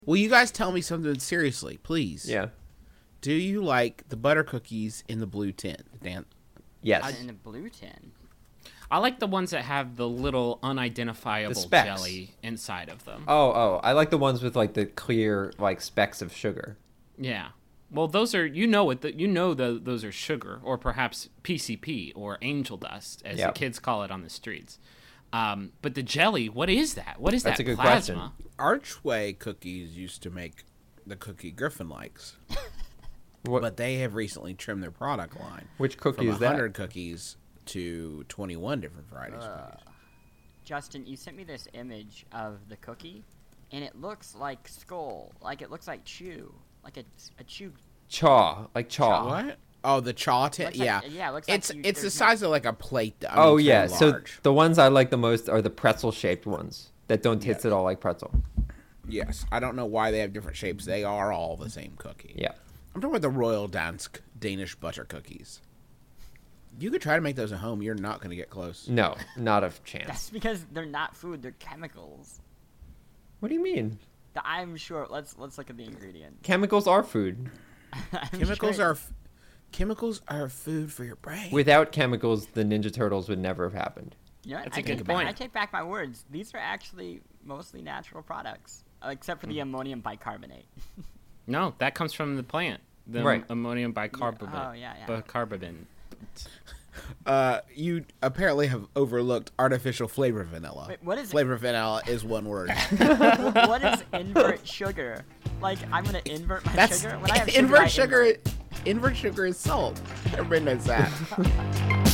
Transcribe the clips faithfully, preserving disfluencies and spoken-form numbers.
Will you guys tell me something seriously, please? Yeah. Do you like the butter cookies in the blue tin, Dan? Yes. In a blue tin. I like the ones that have the little unidentifiable The specks. jelly inside of them. Oh, oh. I like the ones with like the clear like specks of sugar. Yeah. Well, those are you know what the, you know the, those are sugar or perhaps P C P or angel dust as Yep. the kids call it on the streets. Um, but the jelly, what is that? What is That's that a good plasma? question. Archway Cookies used to make the cookie Griffin likes, What? but they have recently trimmed their product line Which cookie from is that? one hundred cookies to twenty-one different varieties of cookies. Justin, you sent me this image of the cookie, and it looks like skull. Like it looks like chew. Like a, a chew. Chaw, like chaw. What? Oh, the chaw tin? Looks like- Yeah. yeah, it looks like it's you- it's the there's size of like a plate. I mean, Oh it's yeah. very So large. the ones I like the most are the pretzel shaped ones that don't taste Yes. at all like pretzel. Yes, I don't know why they have different shapes. They are all the same cookie. Yeah. I'm talking about the Royal Dansk Danish butter cookies. You could try to make those at home. You're not going to get close. No, not a chance. That's because they're not food. They're chemicals. What do you mean? The- I'm sure. Let's let's look at the ingredient. Chemicals are food. I'm Chemicals sure- are f- chemicals are food for your brain. Without chemicals, the Ninja Turtles would never have happened. You know what? That's I a good take back- point. I take back my words. These are actually mostly natural products, uh, except for the ammonium bicarbonate. No, that comes from the plant. The Right. ammonium bicarbonate. Oh, yeah, yeah. Bicarbonate. Uh, you apparently have overlooked artificial flavor vanilla. Wait, what is it? flavor vanilla? Is one word. What is invert sugar? Like I'm gonna invert my That's sugar. When I have sugar, invert I sugar. invert. Invert sugar is salt. Everybody knows that.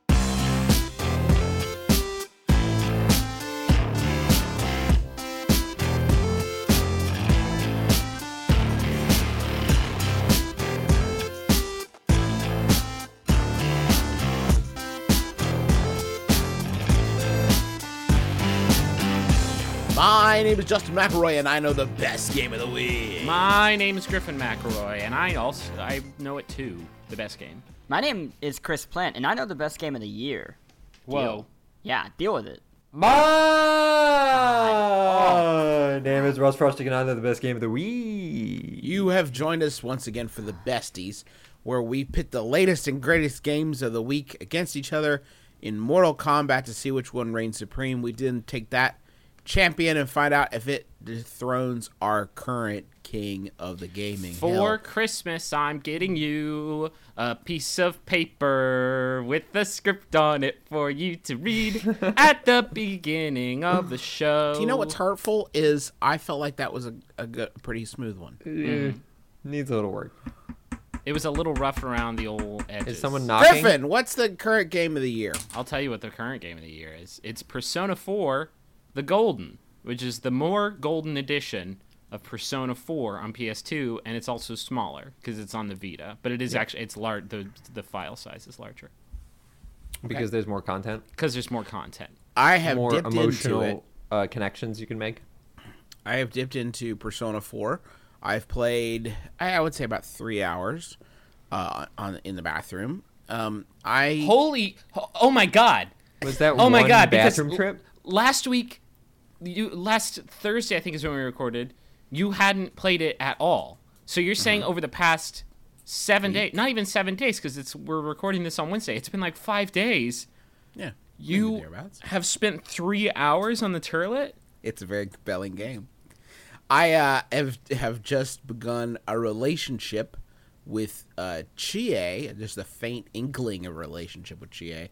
My name is Justin McElroy, and I know the best game of the week. My name is Griffin McElroy, and I also I know it too. The best game. My name is Chris Plant, and I know the best game of the year. Whoa. Deal. Yeah, deal with it. My name is Russ Frosting, and I know the best game of the week. You have joined us once again for the Besties, where we pit the latest and greatest games of the week against each other in Mortal Kombat to see which one reigns supreme. We didn't take that champion and find out if it dethrones our current king of the gaming For hill. Christmas, I'm getting you a piece of paper with a script on it for you to read at the beginning of the show. Do you know what's hurtful is I felt like that was a, a good, pretty smooth one. Mm. Needs a little work. It was a little rough around the old edges. Is someone knocking? Griffin, what's the current game of the year? I'll tell you what the current game of the year is. It's Persona four, the Golden, which is the more golden edition of Persona four on P S two, and it's also smaller because it's on the Vita. But it is actually it's large. The the file size is larger Because there's more content, because there's more content. I have more dipped into it. emotional uh, connections you can make. I have dipped into Persona four. I've played, I would say, about three hours uh, on in the bathroom. Um, I Holy! Oh my God! Was that Oh one my God! Because bathroom trip? last week, you last Thursday I think is when we recorded. You hadn't played it at all. So you're saying over the past seven days, not even seven days, because it's we're recording this on Wednesday. It's been like five days. yeah, You thereabouts. have spent three hours on the turlet. It's a very compelling game. I uh, have have just begun a relationship with uh, Chie, just a faint inkling of a relationship with Chie,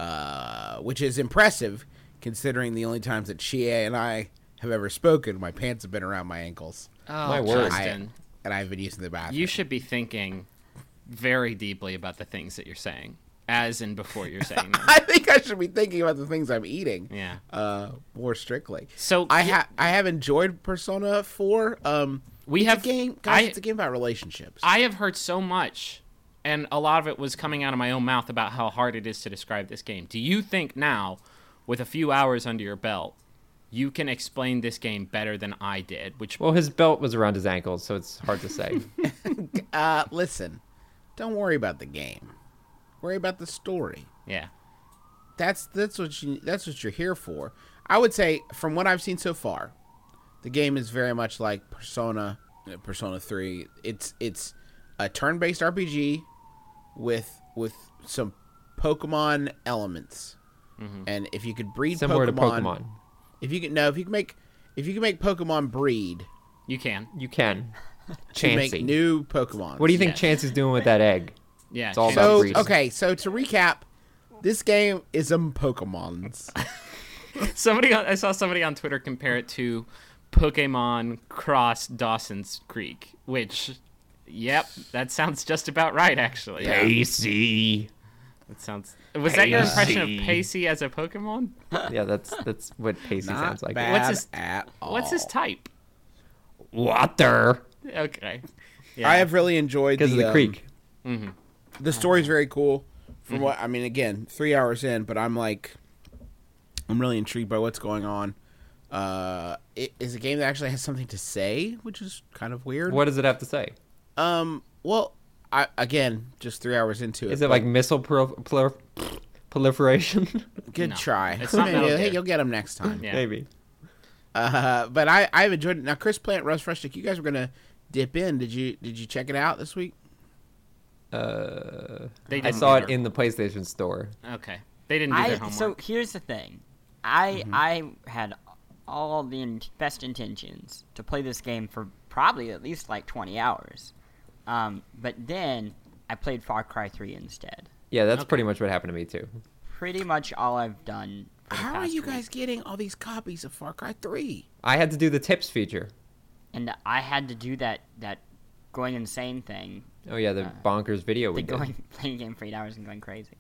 uh, which is impressive considering the only times that Chie and I have ever spoken, my pants have been around my ankles. Oh, My word. I, Justin, and I've been using the bathroom. you should be thinking very deeply about the things that you're saying, as in before you're saying them. I think I should be thinking about the things I'm eating. Yeah. Uh, more strictly. So I yeah, have I have enjoyed Persona four. Um, We it's have- a game, guys. I- it's a game about relationships. I have heard so much, and a lot of it was coming out of my own mouth about how hard it is to describe this game. Do you think now, with a few hours under your belt, you can explain this game better than I did? Which Well, his belt was around his ankles, so it's hard to say. uh, listen, don't worry about the game. Worry about the story. yeah, That's that's what you that's what you're here for. I would say, from what I've seen so far, The game is very much like Persona, uh, Persona three. It's it's a turn-based R P G with with some Pokemon elements. Mm-hmm. And if you could breed Similar Pokemon, to Pokemon, if you could no, if you can make if you can make Pokemon breed, You can. you can. to make Chansey. new Pokemon. What do you think Yes. Chance is doing with that egg? Yeah. It's all Chance- about So breeding. okay, so to recap, this game is um Pokemons. Somebody, on- I saw somebody on Twitter compare it to Pokemon Cross Dawson's Creek, which, yep, that sounds just about right, actually. Pacey. That sounds. Was that your impression of Pacey. Pacey as a Pokemon? Yeah, that's that's what Pacey Not sounds like. bad What's his- at all. What's his type? Water. Okay. Yeah. I have really enjoyed Because the of the um, creek. Mm-hmm. The story's very cool. From Mm-hmm. what I mean, again, three hours in, but I'm like, I'm really intrigued by what's going on. Uh, it is a game that actually has something to say, which is kind of weird. What does it have to say? Um, well, I again, just three hours into it. Is it but like missile pro- prol- proliferation? good No. try? It's not Maybe, Metal hey, Gear. you'll get them next time. Yeah. Maybe. Uh, but I I've enjoyed it. Now, Chris Plant, Russ Frushtick, you guys were gonna dip in. Did you did you check it out this week? Uh, They I didn't saw do it their- in the PlayStation Store. Okay. They didn't do I their homework. so here's the thing, I Mm-hmm. I had all the in- best intentions to play this game for probably at least like twenty hours, um, but then I played Far Cry three instead. Yeah, that's Okay. pretty much what happened to me too. Pretty much all I've done. For the How are past you week. guys getting all these copies of Far Cry three? I had to do the tips feature. And I had to do that that going insane thing, Oh yeah, the Uh, bonkers video we the did. going playing a game for eight hours and going crazy.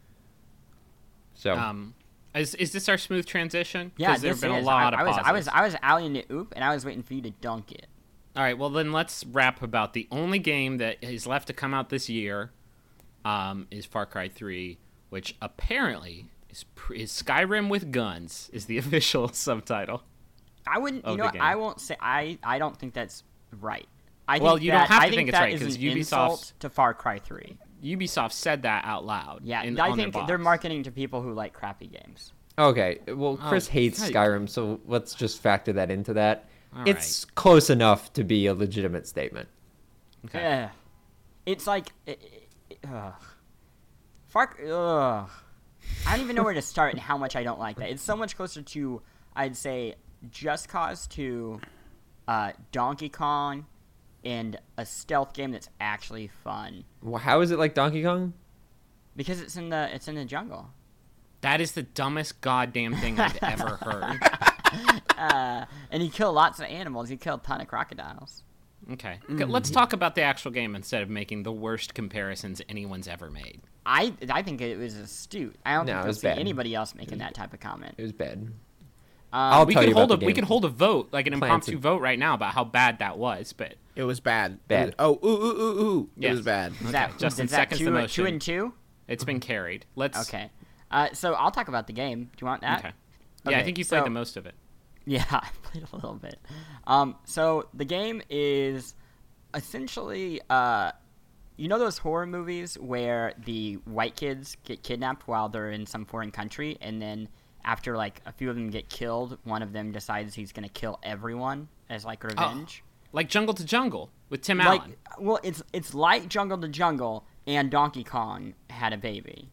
So Um, is is this our smooth transition? Yeah, Because there this have been is. a lot I, of I was I was pauses. I was alleying it oop, and I was waiting for you to dunk it. All right, well then let's rap about the only game that is left to come out this year. Um, is Far Cry three, which apparently is pr- is Skyrim with guns is the official subtitle. I wouldn't. You Of know, the what, game. I won't say. I I don't think that's right. I Well, think you that, don't have I to think it's that right, is 'cause an Ubisoft's- insult to Far Cry three. Ubisoft said that out loud. Yeah, in, I on their think box. they're marketing to people who like crappy games. okay, well Chris Oh, hates right. Skyrim, so let's just factor that into that. All it's close enough to be a legitimate statement. Okay. Yeah, it's like, it, it, ugh. Far. Ugh. I don't even know where to start and how much I don't like that. It's so much closer to, I'd say, Just Cause two, uh, Donkey Kong, and a stealth game that's actually fun Well, how is it like Donkey Kong? because it's in the it's in the jungle. That is the dumbest goddamn thing I've ever heard. Uh, and you kill lots of animals. You kill a ton of crocodiles. Okay. Okay, let's talk about the actual game instead of making the worst comparisons anyone's ever made. I I think it was astute. I don't No, think it you'll was see bad. anybody else making that type of comment. It was bad. Um, I'll we tell could you hold about a the we game. could hold a vote, like an Plan impromptu to- vote right now about how bad that was, but It was bad. Bad. It was- oh, ooh, ooh, ooh, ooh. It Yes. was bad. is that, okay, Justin is that seconds two, the two motion. and two? it's been carried. Let's Okay. Uh, so I'll talk about the game. Do you want that? Okay. Yeah, I Okay, think you played so- the most of it. Yeah, I played a little bit. Um, so the game is essentially, uh, you know those horror movies where the white kids get kidnapped while they're in some foreign country, and then after like a few of them get killed, one of them decides he's gonna kill everyone as like revenge. Like Jungle to Jungle with Tim Like, Allen. well, it's it's like Jungle to Jungle, and Donkey Kong had a baby.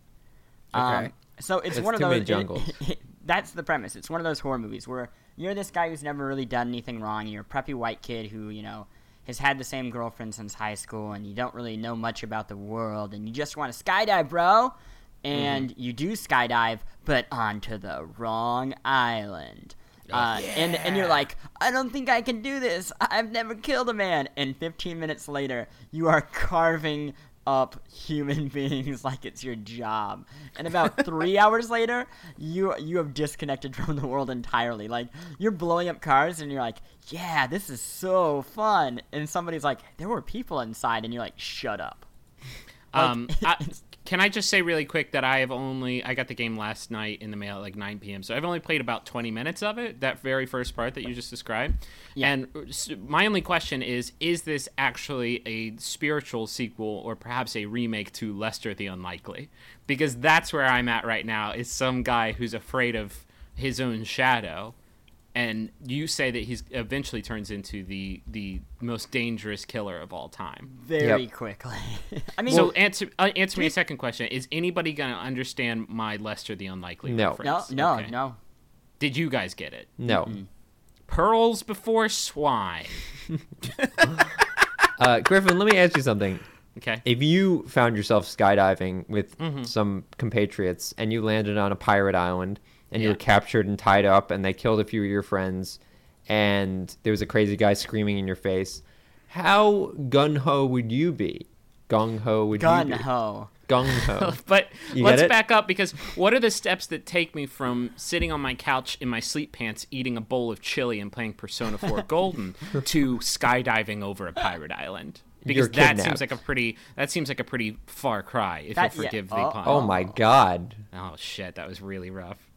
Um, Okay. so it's That's one of too those. many it- jungles. that's the premise. It's one of those horror movies where you're this guy who's never really done anything wrong. You're a preppy white kid who you know has had the same girlfriend since high school, and you don't really know much about the world, and you just want to skydive, bro. And Mm-hmm. you do skydive, but onto the wrong island. Uh, and and you're like, I don't think I can do this. I've never killed a man. And fifteen minutes later, you are carving up human beings like it's your job. And about three hours later, you you have disconnected from the world entirely. Like you're blowing up cars, and you're like, yeah, this is so fun. And somebody's like, there were people inside, and you're like, shut up. Like, Um, I, it's- can I just say really quick that I have only I got the game last night in the mail at like nine p.m. So I've only played about twenty minutes of it. That very first part that you just described. Yeah. And s- my only question is: is this actually a spiritual sequel or perhaps a remake to Lester the Unlikely? Because that's where I'm at right now. Is some guy who's afraid of his own shadow, and you say that he's eventually turns into the the most dangerous killer of all time. Very Yep. quickly. I mean, So answer uh, answer me a second question: is anybody gonna understand my Lester the Unlikely No. reference? no, no, Okay. no. Did you guys get it? No. Pearls before swine. Uh, Griffin, let me ask you something. Okay. If you found yourself skydiving with Mm-hmm. some compatriots and you landed on a pirate island and you Yeah. were captured and tied up and they killed a few of your friends and there was a crazy guy screaming in your face, how gung-ho would you be? Gung-ho would Gun you be? ho. Gung-ho. But You let's get it? back up, because what are the steps that take me from sitting on my couch in my sleep pants eating a bowl of chili and playing Persona four Golden to skydiving over a pirate island? Because You're that kidnapped. seems like a pretty that seems like a pretty far cry, if That- you'll yeah. forgive the Oh, pun. Oh my god. Oh shit, that was really rough.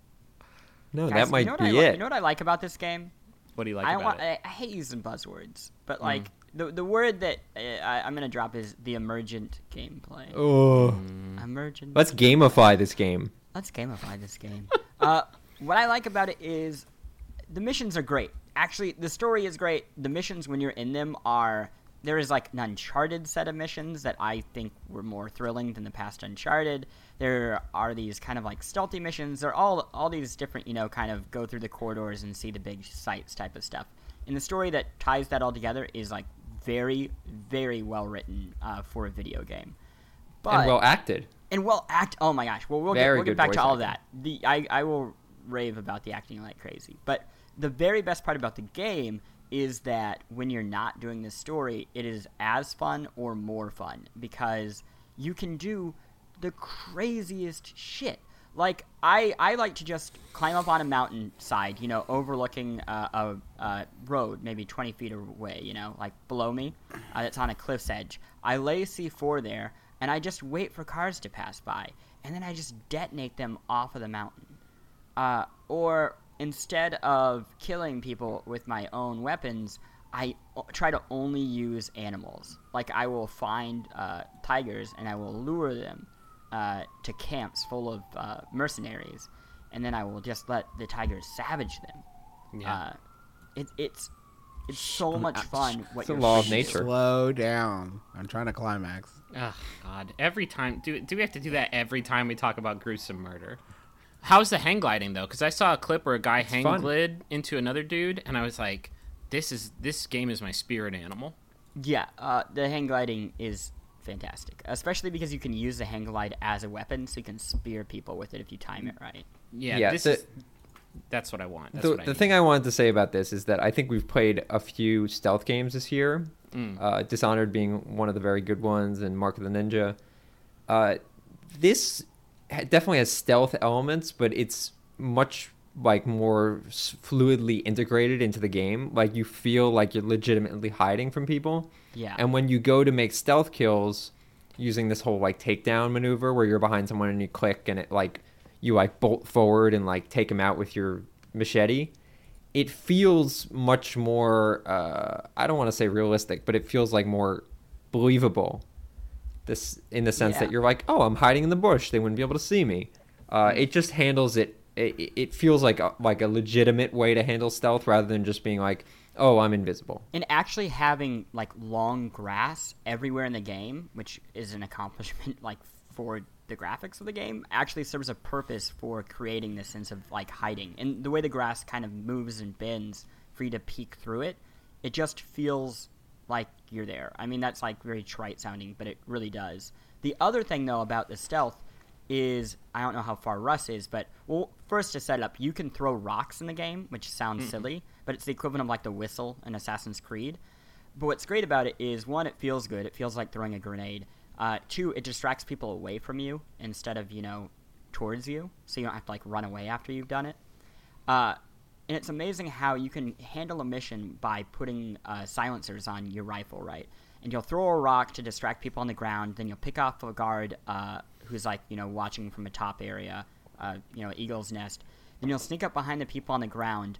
No, Guys, that might you know what be I li- it. You know what I like about this game? What do you like I about want. it? I, I hate using buzzwords, but like the the word that uh, I, I'm gonna drop is the emergent gameplay. Oh. Emergent. Let's gamify this game. Let's gamify this game. uh, what I like about it is the missions are great. Actually, the story is great. The missions, when you're in them, are there is like an Uncharted set of missions that I think were more thrilling than the past Uncharted. There are these kind of like stealthy missions. They're all all these different, you know, kind of go through the corridors and see the big sights type of stuff. And the story that ties that all together is like very, very well written uh, for a video game. But, and well acted. and well act. Oh my gosh. Well, we'll get, Very we'll get good back to voice all of acting. that. The I, I will rave about the acting like crazy. But the very best part about the game is that when you're not doing this story, it is as fun or more fun because you can do the craziest shit. Like I, I like to just climb up on a mountainside, you know, overlooking uh, a, a road, maybe twenty feet away, you know, like below me. Uh, it's on a cliff's edge. I lay C four there, and I just wait for cars to pass by, and then I just detonate them off of the mountain. Uh, or instead of killing people with my own weapons, I o- try to only use animals. Like I will find uh, tigers and I will lure them uh, to camps full of uh, mercenaries, and then I will just let the tigers savage them. Yeah. Uh, it, it's it's so much fun. What It's a you're law of free to do. nature. Slow down. I'm trying to climax. Oh God! Every time, do do we have to do that every time we talk about gruesome murder? How's the hang gliding though? Because I saw a clip where a guy hang fun. glid into another dude, and I was like, "This is this game is my spirit animal." Yeah, uh, the hang gliding is fantastic, especially because you can use the hang glide as a weapon, so you can spear people with it if you time it right. Yeah, Yeah, this the- is that's what I want. That's the what I the need. thing I wanted to say about this is that I think we've played a few stealth games this year. Mm. Uh, Dishonored being one of the very good ones, and Mark of the Ninja. Uh, this ha- definitely has stealth elements, but it's much like more s- fluidly integrated into the game. Like you feel like you're legitimately hiding from people. Yeah. And when you go to make stealth kills using this whole like takedown maneuver where you're behind someone and you click and it like you like bolt forward and like take them out with your machete, it feels much more uh, I don't want to say realistic, but it feels like more believable. This in the sense Yeah. that you're like, oh, I'm hiding in the bush. They wouldn't be able to see me. Uh, it just handles it. It, it feels like a, like a legitimate way to handle stealth rather than just being like, oh, I'm invisible. And actually having like long grass everywhere in the game, which is an accomplishment like for the graphics of the game, actually serves a purpose for creating this sense of like hiding. And the way the grass kind of moves and bends for you to peek through it, it just feels like you're there. I mean, that's like very trite sounding, but it really does. The other thing though about the stealth is, I don't know how far Russ is, but well, first to set it up, you can throw rocks in the game, which sounds silly, but it's the equivalent of like the whistle in Assassin's Creed. But what's great about it is, one, it feels good. It feels like throwing a grenade. Uh, two, it distracts people away from you instead of, you know, towards you, so you don't have to like run away after you've done it. Uh, and it's amazing how you can handle a mission by putting uh, silencers on your rifle, right? And you'll throw a rock to distract people on the ground, then you'll pick off a guard uh, who's like, you know, watching from a top area, uh, you know, eagle's nest. Then you'll sneak up behind the people on the ground,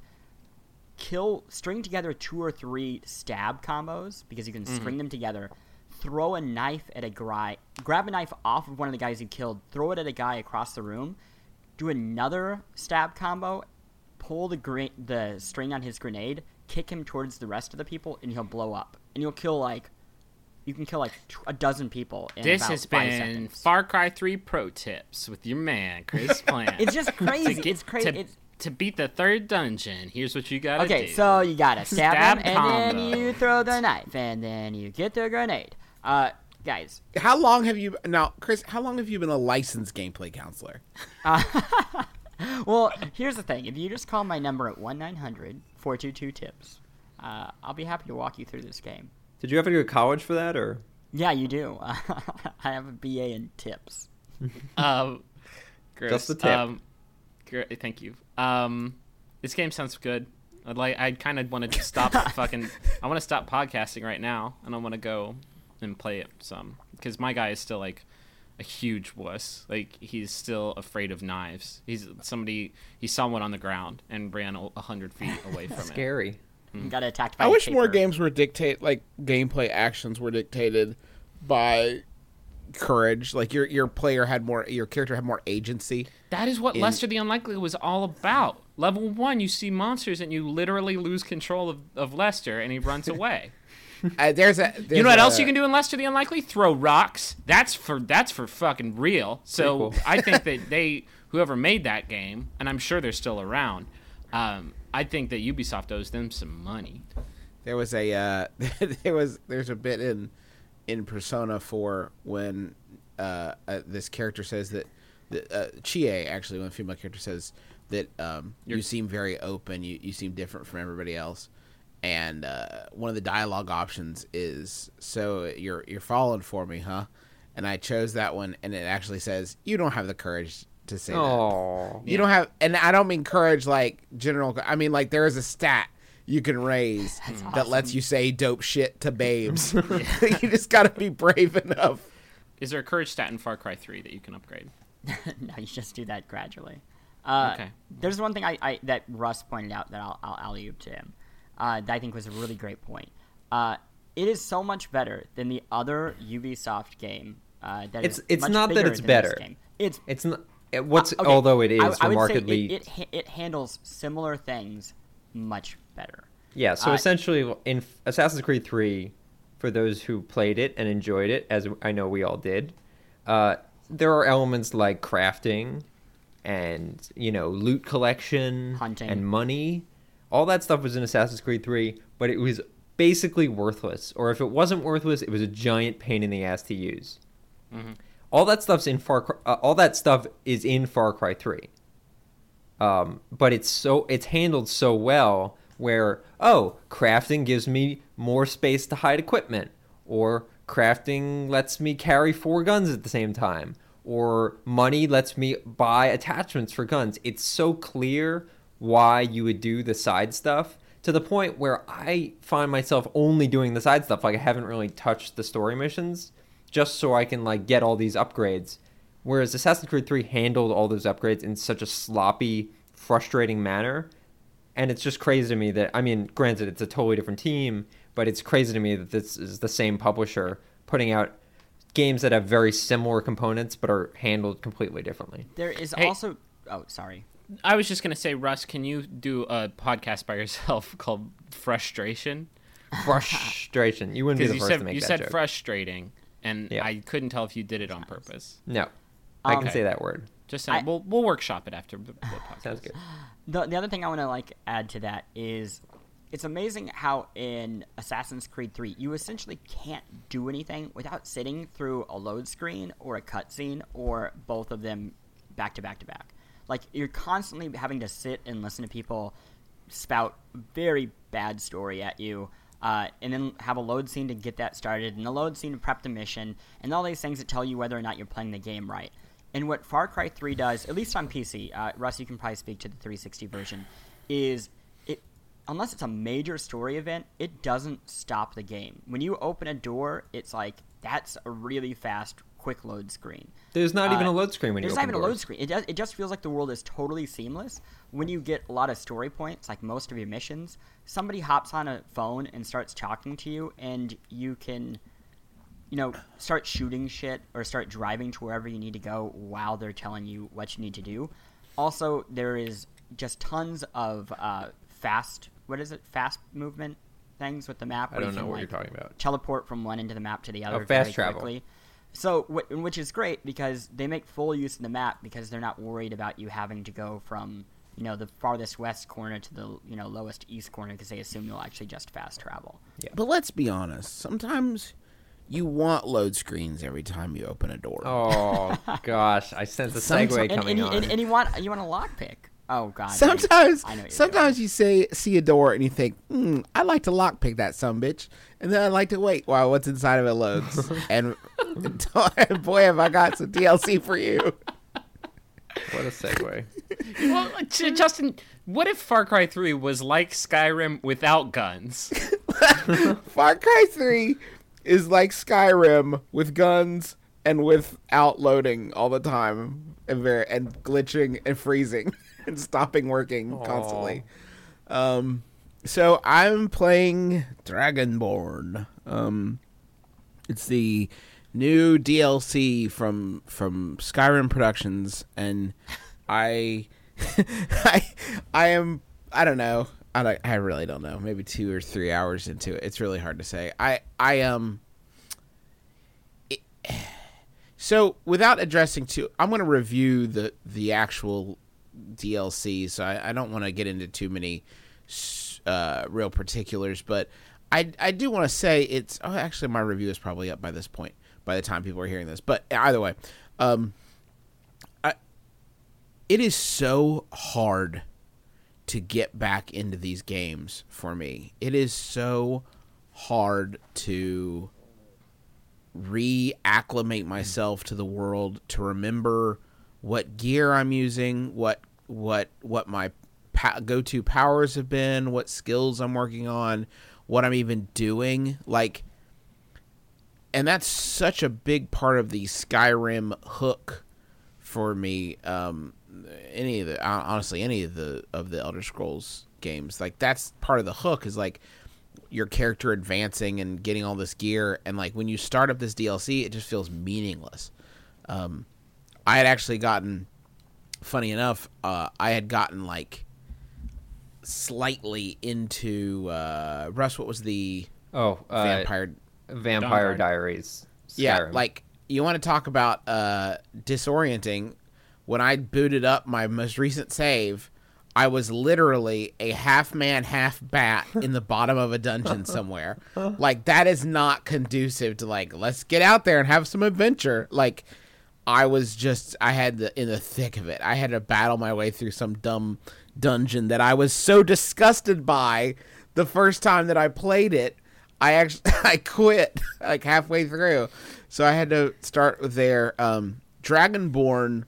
kill, string together two or three stab combos, because you can string them together, throw a knife at a guy, grab a knife off of one of the guys you killed, throw it at a guy across the room, do another stab combo, pull the gra- the string on his grenade, kick him towards the rest of the people, and he'll blow up. And you'll kill like, you can kill like t- a dozen people in This about has five been seconds. Far Cry three pro tips with your man Chris Plant. It's just crazy. To get- it's crazy. To, It's, to beat the third dungeon, here's what you gotta do. okay, so you gotta stab, Stab him, and then combo. you throw the knife, and then you get the grenade. Uh, guys, How long have you now, Chris? How long have you been a licensed gameplay counselor? well, here's the thing. If you just call my number at one nine hundred four two two tips, uh, I'll be happy to walk you through this game. Did you have to go to college for that, or? Yeah, you do. I have a B A in tips. Um, Chris, Just the tip. Um, gr- thank you. Um, this game sounds good. I'd like. I kind of want to stop fucking. I want to stop podcasting right now, and I want to go and play it some because my guy is still like a huge wuss. Like he's still afraid of knives. He's somebody. He saw one on the ground and ran a hundred feet away from it. Scary. You got attacked by I a wish more caper. games were dictate like gameplay actions were dictated by courage. Like your your player had more, your character had more agency. That is what In- Lester the Unlikely was all about. Level one, you see monsters and you literally lose control of, of Lester and he runs away. Uh, there's a there's You know what a- else you can do in Lester the Unlikely? Throw rocks. That's for that's for fucking real. So Pretty cool. I think that they whoever made that game, and I'm sure they're still around. Um, I think that Ubisoft owes them some money. There was a uh, there was there's a bit in in Persona four when uh, uh, this character says that the, uh, Chie actually, when a female character says that um, you seem very open, you, you seem different from everybody else, and uh, one of the dialogue options is, so you're you're falling for me, huh? And I chose that one, and it actually says you don't have the courage to say that. Oh. You don't have, and I don't mean courage like general. I mean like there is a stat you can raise that lets you say dope shit to babes. You just got to be brave enough. Is there a courage stat in Far Cry three that you can upgrade? No, you just do that gradually. Uh, Okay. There's one thing I, I that Russ pointed out that I'll, I'll alley oop to him. Uh, that I think was a really great point. Uh, it is so much better than the other Ubisoft game. Uh, that It's- is it's much not that bigger it's than this better. game. It's It's not. it- What's uh, okay, although it is I, I would say remarkably. it, it, ha- it handles similar things much better. Yeah, so Uh, essentially, in Assassin's Creed three, for those who played it and enjoyed it, as I know we all did, uh, there are elements like crafting and, you know, loot collection, Hunting. and money. All that stuff was in Assassin's Creed three, but it was basically worthless. Or if it wasn't worthless, it was a giant pain in the ass to use. All that stuff's in Far Cry, uh, all that stuff is in Far Cry three. Um, but it's so it's handled so well where, oh, crafting gives me more space to hide equipment, or crafting lets me carry four guns at the same time, or money lets me buy attachments for guns. It's so clear why you would do the side stuff, to the point where I find myself only doing the side stuff. Like I haven't really touched the story missions just so I can like get all these upgrades. Whereas Assassin's Creed three handled all those upgrades in such a sloppy, frustrating manner. And it's just crazy to me that, I mean, granted, it's a totally different team, but it's crazy to me that this is the same publisher putting out games that have very similar components but are handled completely differently. There is Hey. also oh sorry. I was just gonna say, Russ, can you do a podcast by yourself called Frustration? Frustration. You wouldn't be Because the you first to said make you that said joke. frustrating, and Yeah. I couldn't tell if you did it on purpose. No. I can Um, say that word. Just saying, I- we'll we'll workshop it after the, the podcast. Sounds good. The the other thing I want to like add to that is it's amazing how in Assassin's Creed three you essentially can't do anything without sitting through a load screen or a cutscene or both of them back to back to back. Like you're constantly having to sit and listen to people spout very bad story at you. Uh, and then have a load scene to get that started, and the load scene to prep the mission, and all these things that tell you whether or not you're playing the game right. And what Far Cry three does, at least on P C, uh, Russ, you can probably speak to the three sixty version, is it unless it's a major story event, it doesn't stop the game. When you open a door, it's like that's a really fast, quick load screen. There's not even Uh, a load screen when you There's open not even a load doors. screen. It does. It just feels like the world is totally seamless. When you get a lot of story points, like most of your missions, somebody hops on a phone and starts talking to you, and you can, you know, start shooting shit or start driving to wherever you need to go while they're telling you what you need to do. Also, there is just tons of uh, fast. What is it? Fast movement things with the map. I where don't you know can, what like, you're talking about. Teleport from one end of the map to the other. Oh, fast very travel. Quickly. So, wh- which is great because they make full use of the map because they're not worried about you having to go from, you know, the farthest west corner to the, you know, lowest east corner because they assume you'll actually just fast travel. But let's be honest. Sometimes you want load screens every time you open a door. Oh gosh, I sense a Some- segue And, coming and, you, on. and, and you want you want a lockpick. Oh God. Sometimes, I know what you're sometimes you say see a door and you think, hmm, I'd like to lockpick that sumbitch, and then I like to wait while what's inside of it loads. and boy, have I got some D L C for you. What a segue. Well, J- Justin, what if Far Cry three was like Skyrim without guns? Far Cry three is like Skyrim with guns and without loading all the time, and very and glitching and freezing and stopping working constantly. Um, so I'm playing Dragonborn. Um, it's the new D L C from from Skyrim Productions, and I, I, I am I don't know. I don't, I really don't know. Maybe two or three hours into it. It's really hard to say. I I um. It, so without addressing too, I'm going to review the the actual D L C. So I, I don't want to get into too many uh, real particulars, but I I do want to say it's. Oh, actually, my review is probably up by this point. By the time people are hearing this, but either way, um, I, it is so hard to get back into these games for me. It is so hard to reacclimate myself to the world, to remember what gear I'm using, what what what my pa- go-to powers have been, what skills I'm working on, what I'm even doing, like. And that's such a big part of the Skyrim hook for me. Um, any of the honestly, any of the of the Elder Scrolls games, like that's part of the hook is like your character advancing and getting all this gear. And like when you start up this D L C, it just feels meaningless. Um, I had actually gotten, funny enough, uh, I had gotten like slightly into uh, Russ. What was the oh, uh, vampire? Vampire Dawnguard. Diaries. Skyrim. Yeah, like you want to talk about uh, disorienting. When I booted up my most recent save, I was literally a half man, half bat in the bottom of a dungeon somewhere. Like that is not conducive to like let's get out there and have some adventure. Like I was just I had the in the thick of it. I had to battle my way through some dumb dungeon that I was so disgusted by the first time that I played it. I actually I quit like halfway through, so I had to start with there. Um, Dragonborn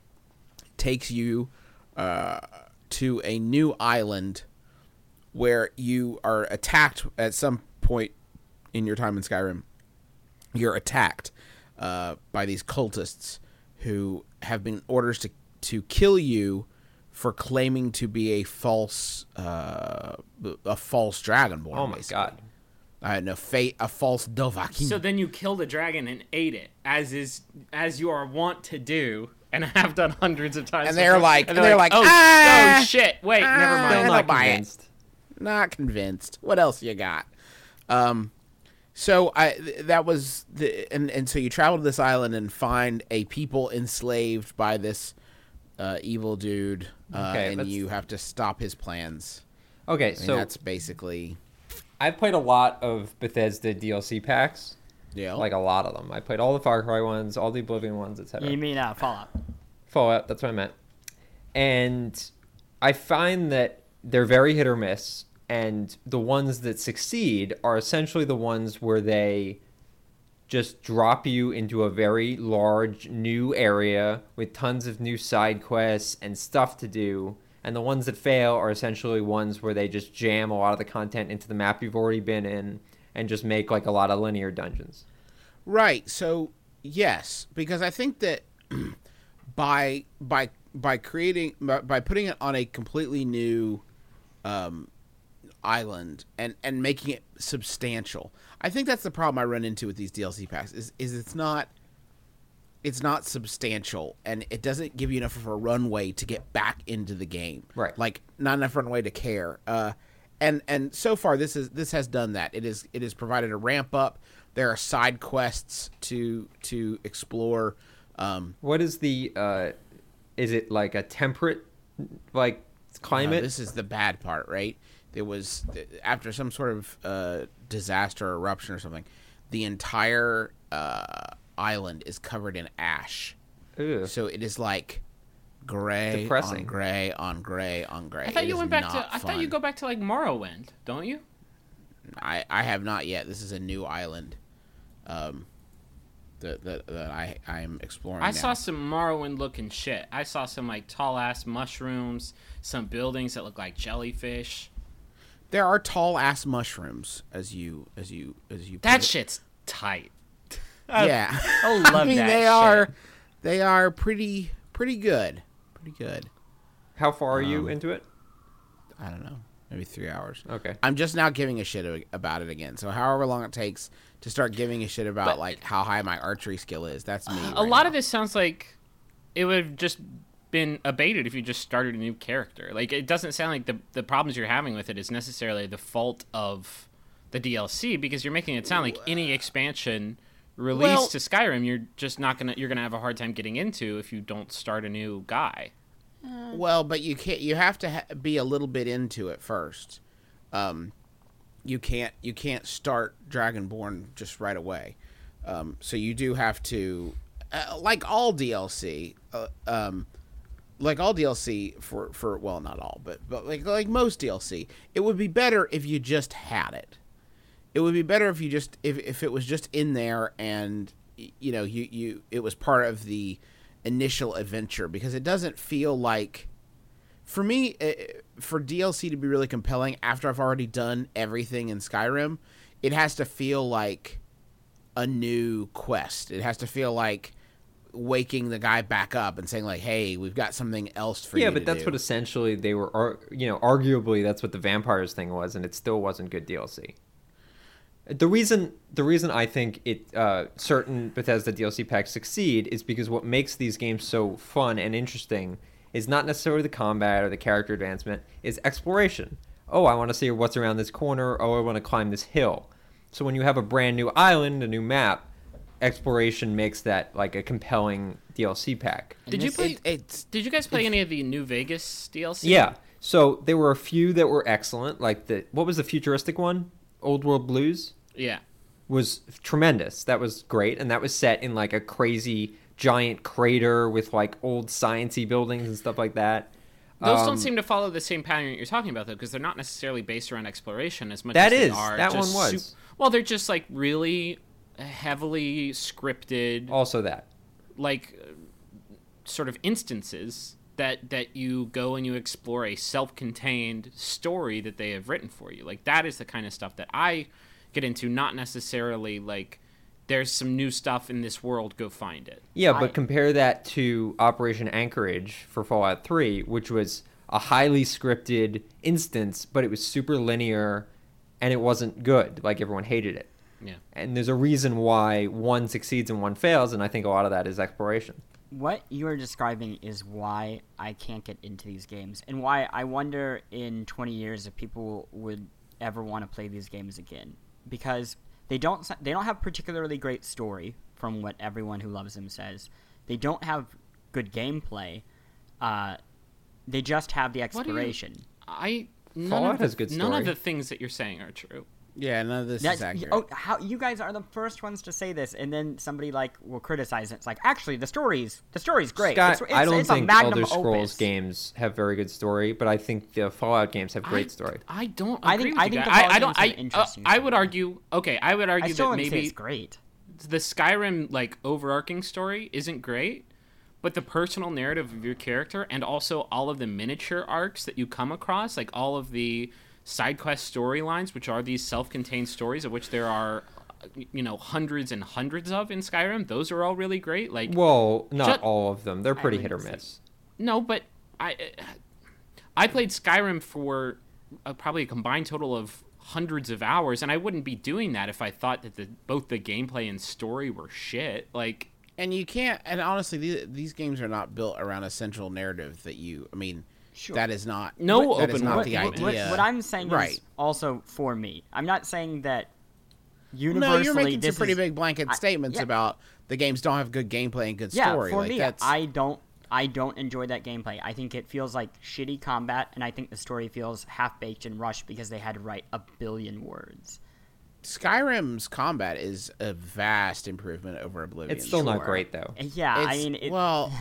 takes you uh, to a new island where you are attacked at some point in your time in Skyrim. You're attacked uh, by these cultists who have been orders to to kill you for claiming to be a false uh, a false Dragonborn. Oh my basically. god. I had no fate, a false Dovahkiin. So then you killed a dragon and ate it, as is as you are wont to do, and have done hundreds of times. And they're before. like- and they're like, oh, "Ah, oh shit! Wait, ah." never I mind. Still don't not buy it. convinced. Not convinced. What else you got? Um, so I th- that was the and and so you travel to this island and find a people enslaved by this uh, evil dude, uh, Okay, and let's- you have to stop his plans. Okay, I mean, so that's basically I've played a lot of Bethesda D L C packs, yeah. like a lot of them. I played all the Far Cry ones, all the Oblivion ones, et cetera. You mean uh, Fallout? Fallout, that's what I meant. And I find that they're very hit or miss, and the ones that succeed are essentially the ones where they just drop you into a very large new area with tons of new side quests and stuff to do. And the ones that fail are essentially ones where they just jam a lot of the content into the map you've already been in and just make like a lot of linear dungeons. Right. So yes, because I think that by by by creating by, by putting it on a completely new um, island and and making it substantial, I think that's the problem I run into with these D L C packs. Is is it's not it's not substantial, and it doesn't give you enough of a runway to get back into the game. Right. Like not enough runway to care. Uh, and and so far this is this has done that. It is it has provided a ramp up. There are side quests to to explore. Um, What is the? Uh, is it like a temperate, like climate? Uh, this is the bad part, right? There was after some sort of uh, disaster or eruption or something, the entire uh, island is covered in ash. Ugh. So it is like gray Depressing. on gray on gray on gray. I thought It you is went back not to. I thought you fun. go back to like Morrowind, don't you? I, I have not yet. This is a new island, um, that that, that I I am exploring. I now. saw some Morrowind looking shit. I saw some like tall ass mushrooms, some buildings that look like jellyfish. There are tall ass mushrooms, as you as you as you. put That it. shit's tight. Yeah, I love I mean that they shit. are they are pretty pretty good, pretty good. How far are you Um, into it? I don't know, maybe three hours. Okay. I'm just now giving a shit a- about it again. So however long it takes to start giving a shit about But- like how high my archery skill is, that's me. A right lot now. of this sounds like it would have just been abated if you just started a new character. Like it doesn't sound like the the problems you're having with it is necessarily the fault of the D L C, because you're making it sound like any expansion released Well- to Skyrim you're just not gonna you're gonna have a hard time getting into if you don't start a new guy. Well, but you can't. You have to ha- be a little bit into it first. Um, you can't. You can't start Dragonborn just right away. Um, so you do have to, uh, like all D L C, uh, um, like all D L C for for well, not all, but but like like most D L C, it would be better if you just had it. It would be better if you just if if it was just in there and y- you know you you it was part of the initial adventure, because it doesn't feel like, for me, uh, for D L C to be really compelling after I've already done everything in Skyrim, it has to feel like a new quest. It has to feel like waking the guy back up and saying like, "Hey, we've got something else for you." Yeah, to but that's do. what essentially they were. ar- You know, arguably that's what the vampires thing was, and it still wasn't good D L C. The reason the reason I think it uh, certain Bethesda D L C packs succeed is because what makes these games so fun and interesting is not necessarily the combat or the character advancement, is exploration. Oh, I want to see what's around this corner. Oh, I want to climb this hill. So when you have a brand new island, a new map, exploration makes that like a compelling D L C pack. Did you this- play? It, it's Did you guys play any of the New Vegas D L C? Yeah. So there were a few that were excellent, like the what was the futuristic one? Old World Blues Yeah. was tremendous. That was great, and that was set in like a crazy giant crater with like old sciencey buildings and stuff like that. Those Um, don't seem to follow the same pattern you're talking about, though, because they're not necessarily based around exploration as much That as they is. are. That just one was. sup- well, they're just like really heavily scripted, also that. like uh, sort of instances that that you go and you explore a self-contained story that they have written for you. Like that is the kind of stuff that I get into, not necessarily like there's some new stuff in this world, go find it. Yeah, but I- compare that to Operation Anchorage for Fallout three, which was a highly scripted instance, but it was super linear and it wasn't good. Like everyone hated it. Yeah. And there's a reason why one succeeds and one fails, and I think a lot of that is exploration. What you are describing is why I can't get into these games, and why I wonder in twenty years if people would ever want to play these games again, because they don't s- they don't have particularly great story, from what everyone who loves them says. They don't have good gameplay. Uh, they just have the What do you- exploration. I none Fallout of the, has good none story. of the things that you're saying are true. yeah, none of this is That's, accurate. oh, how you guys are the first ones to say this, and then somebody like will criticize it. It's like, actually, the story's the story's great. Scott, it's, it's, I don't it's a think magnum Elder Scrolls opus. games have very good story, but I think the Fallout games have great I, story. I don't. I Agree think- with I you think guys. the I, Fallout I don't. games have I, uh, interesting I would story. argue. Okay, I would I argue still that wouldn't say maybe it's great. the Skyrim like overarching story isn't great, but the personal narrative of your character and also all of the miniature arcs that you come across, like all of the side quest storylines, which are these self-contained stories of which there are, you know, hundreds and hundreds of in Skyrim. Those are all really great. Like, Well, not Ju- all of them. They're pretty hit or wouldn't say- miss. no, but I I played Skyrim for uh, probably a combined total of hundreds of hours, and I wouldn't be doing that if I thought that the both the gameplay and story were shit. Like, And you can't. And honestly, these, these games are not built around a central narrative that you. I mean, Sure. that is not. No that is open not world. the what, idea. what, what I'm saying right. is also for me. I'm not saying that No, universally. you're making some this pretty is, big blanket I- statements yeah. about the games don't have good gameplay and good Yeah, story. for like, me, that's, I don't. I don't enjoy that gameplay. I think it feels like shitty combat, and I think the story feels half baked and rushed because they had to write a billion words. Skyrim's combat is a vast improvement over Oblivion. It's still not Sure. great though. Yeah, I It's- mean, it, well,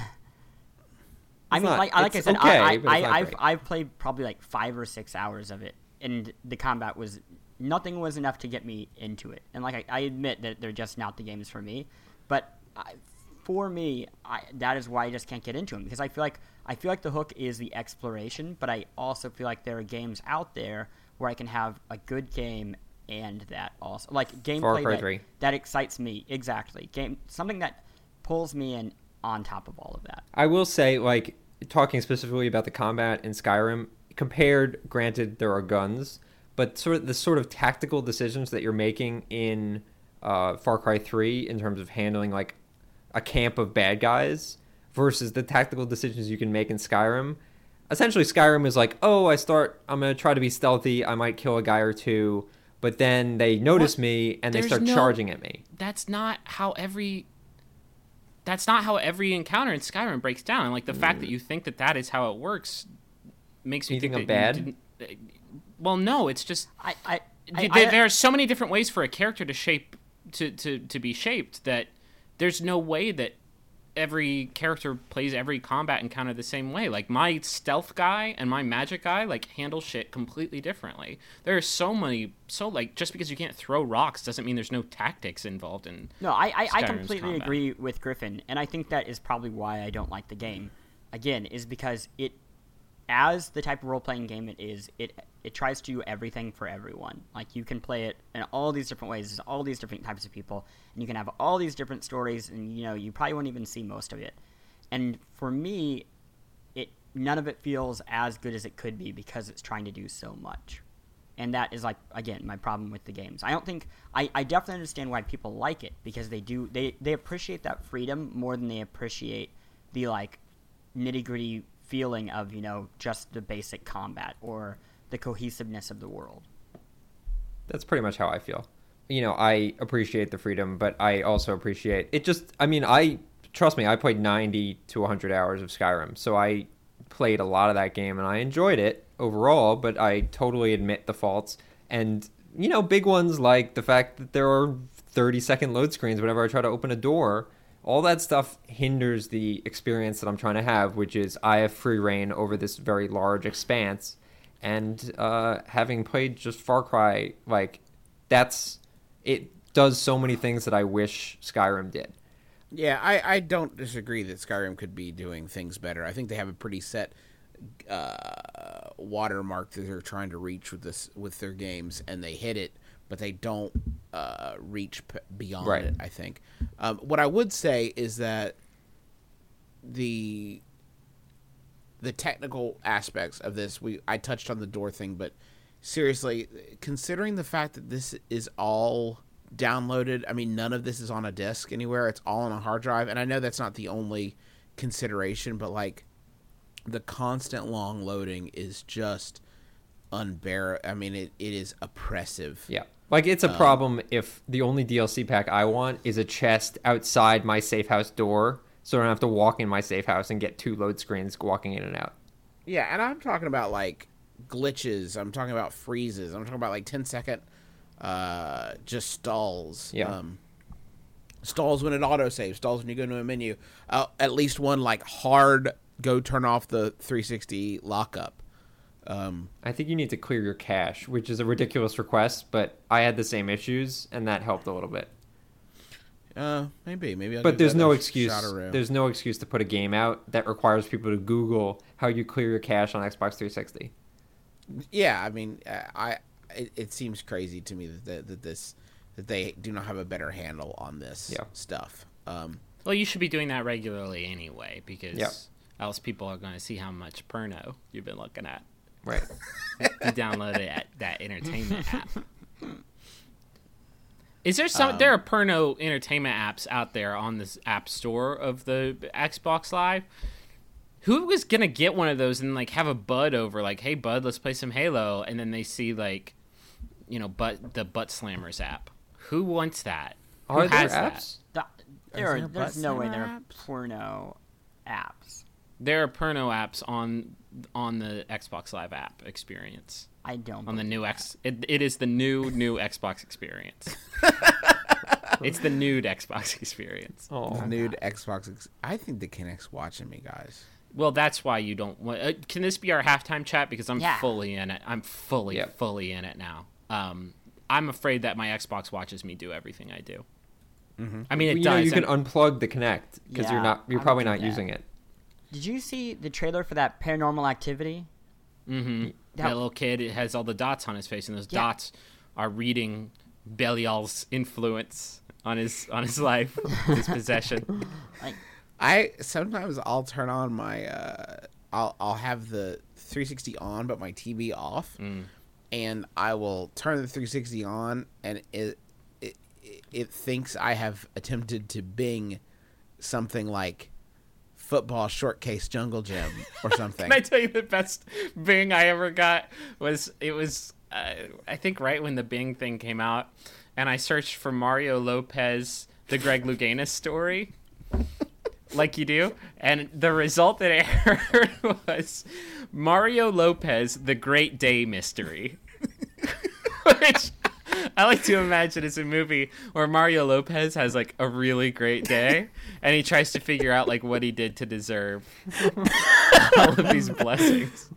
I It's mean, not- like, like I it's said, okay, I, but it's I, not I, I've, great. I've played probably like five or six hours of it, and the combat was nothing was enough to get me into it. And like I, I admit that they're just not the games for me, but I, for me, I, that is why I just can't get into them because I feel like I feel like the hook is the exploration, but I also feel like there are games out there where I can have a good game and that also like gameplay Cry that, three. that excites me exactly game something that pulls me in on top of all of that. I will say, like, talking specifically about the combat in Skyrim, compared, granted, there are guns, but sort of the sort of tactical decisions that you're making in uh, Far Cry three in terms of handling, like, a camp of bad guys versus the tactical decisions you can make in Skyrim. Essentially, Skyrim is like, oh, I start, I'm going to try to be stealthy, I might kill a guy or two, but then they notice What? me and they There's start no- charging at me. That's not how every. That's not how every encounter in Skyrim breaks down. And like the fact that you think that that is how it works makes me You think, think I'm that bad? you didn't- Well, no, it's just I, I, th- I, I there are so many different ways for a character to shape to, to, to be shaped that there's no way that every character plays every combat encounter the same way. Like my stealth guy and my magic guy like handle shit completely differently. There are so many so like just because you can't throw rocks doesn't mean there's no tactics involved in No, I, I, I Skyrim's completely combat. agree with Griffin, and I think that is probably why I don't like the game. Again, is because it, as the type of role playing game it is, it it tries to do everything for everyone. Like you can play it in all these different ways, there's all these different types of people, and you can have all these different stories, and you know you probably won't even see most of it. And for me, it none of it feels as good as it could be because it's trying to do so much. And that is like again my problem with the games. I don't think I, I definitely understand why people like it because they do they, they appreciate that freedom more than they appreciate the like nitty gritty feeling of, you know, just the basic combat or the cohesiveness of the world. That's pretty much how I feel. You know, I appreciate the freedom, but I also appreciate it. Just, I mean, I trust me, I played ninety to one hundred hours of Skyrim, so I played a lot of that game and I enjoyed it overall, but I totally admit the faults. And, you know, big ones like the fact that there are thirty second load screens whenever I try to open a door. All that stuff hinders the experience that I'm trying to have, which is I have free reign over this very large expanse. And uh, having played just Far Cry, like, that's, it does so many things that I wish Skyrim did. yeah, I, I don't disagree that Skyrim could be doing things better. I think they have a pretty set uh, watermark that they're trying to reach with this with their games, and they hit it, but they don't uh, reach p- beyond Right. it, I think. Um, what I would say is that the the technical aspects of this, we I touched on the door thing, but seriously, considering the fact that this is all downloaded, I mean, none of this is on a disk anywhere. It's all on a hard drive, and I know that's not the only consideration, but like the constant long loading is just unbearable. I mean, it, it is oppressive. Yeah. Like, it's a problem if the only D L C pack I want is a chest outside my safe house door, so I don't have to walk in my safe house and get two load screens walking in and out. Yeah, and I'm talking about like glitches. I'm talking about freezes. I'm talking about like ten second uh, just stalls. Yeah. Um, stalls when it autosaves. Stalls when you go into a menu. Uh, at least one like hard go turn off the three sixty lockup. Um, I think you need to clear your cache, which is a ridiculous request, but I had the same issues, and that helped a little bit. uh, maybe, maybe. I'll But give there's that no a excuse. shot around. There's no excuse to put a game out that requires people to Google how you clear your cache on Xbox three sixty. Yeah, I mean, uh, I it, it seems crazy to me that that, that this that they do not have a better handle on this Yeah. stuff. Um, Well, you should be doing that regularly anyway, because Yeah. else people are going to see how much porno you've been looking at. Right. You downloaded at that entertainment app. Is there some? Um, there are Perno entertainment apps out there on this app store of the Xbox Live. Who was gonna get one of those and like have a bud over, like, hey bud, let's play some Halo, and then they see like, you know, but the Butt Slammers app. Who wants that? Who Are there has that? apps? Th- there are, there there's butt no way slammer there are apps? porno apps. There are Perno apps on on the Xbox Live app experience. I don't. On the believe new that. X, it, it is the new new Xbox experience. It's the nude Xbox experience. Oh, The nude Xbox. Ex- I think the Kinect's watching me, guys. Well, that's why you don't want. Uh, can this be our halftime chat? Because I'm Yeah. fully in it. I'm fully, Yep. fully in it now. Um, I'm afraid that my Xbox watches me do everything I do. Mm-hmm. I mean, it you does. know you can and- unplug the Kinect because Yeah, you're not. You're I probably would not do that. using it. Did you see the trailer for that Paranormal Activity? Mm-hmm. That- That little kid, it has all the dots on his face, and those Yeah. dots are reading Belial's influence on his on his life, his possession. Like, I sometimes I'll turn on my. Uh, I'll I'll have the three sixty on, but my T V off, Mm. and I will turn the three sixty on, and it it it thinks I have attempted to Bing something like football short case jungle gym or something. Can I tell you the best Bing I ever got was it was uh, I think right when the Bing thing came out, and I searched for Mario Lopez, the Greg Louganis story, like you do, and the result that I heard was Mario Lopez, the Great Day Mystery, which I like to imagine is a movie where Mario Lopez has like a really great day, and he tries to figure out like what he did to deserve all of these blessings.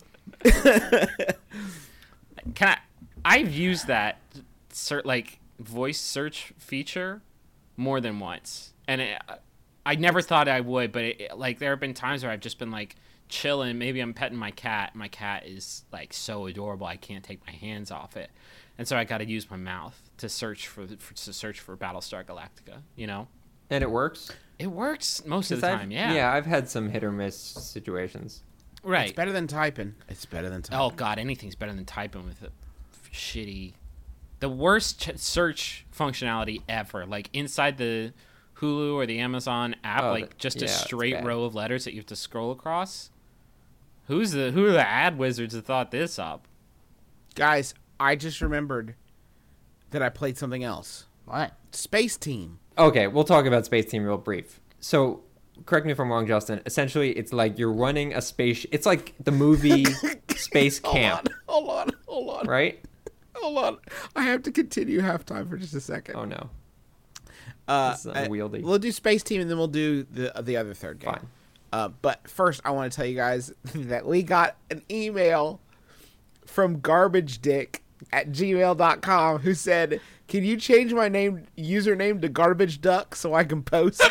Can I? I've used that cert, like voice search feature more than once, and it, I never thought I would. But it, like there have been times where I've just been like chilling. Maybe I'm petting my cat. My cat is like so adorable. I can't take my hands off it. And so I got to use my mouth to search for, for to search for Battlestar Galactica. You know, And it works. it works most of 'Cause the I've- time. Yeah, Yeah, I've had some hit or miss situations. right. It's better than typing. It's better than typing. Oh God, anything's better than typing with a shitty, the worst ch- search functionality ever. Like inside the Hulu or the Amazon app, Oh, like the- just yeah, a it's straight bad. row of letters that you have to scroll across. Who's the who are the ad wizards that thought this up? Guys, I just remembered that I played something else. what? Space Team. Okay, we'll talk about Space Team real brief. So, correct me if I'm wrong, Justin. Essentially, it's like you're running a space. It's like the movie Space Camp, Hold on, hold on, hold on, right? hold on. I have to continue halftime for just a second. Oh no. Uh, This is uh, unwieldy. we'll do Space Team and then we'll do the the other third game. Fine. Uh, but first, I want to tell you guys that we got an email from Garbage Dick at gmail dot com who said, "Can you change my name username to Garbage Duck so I can post?"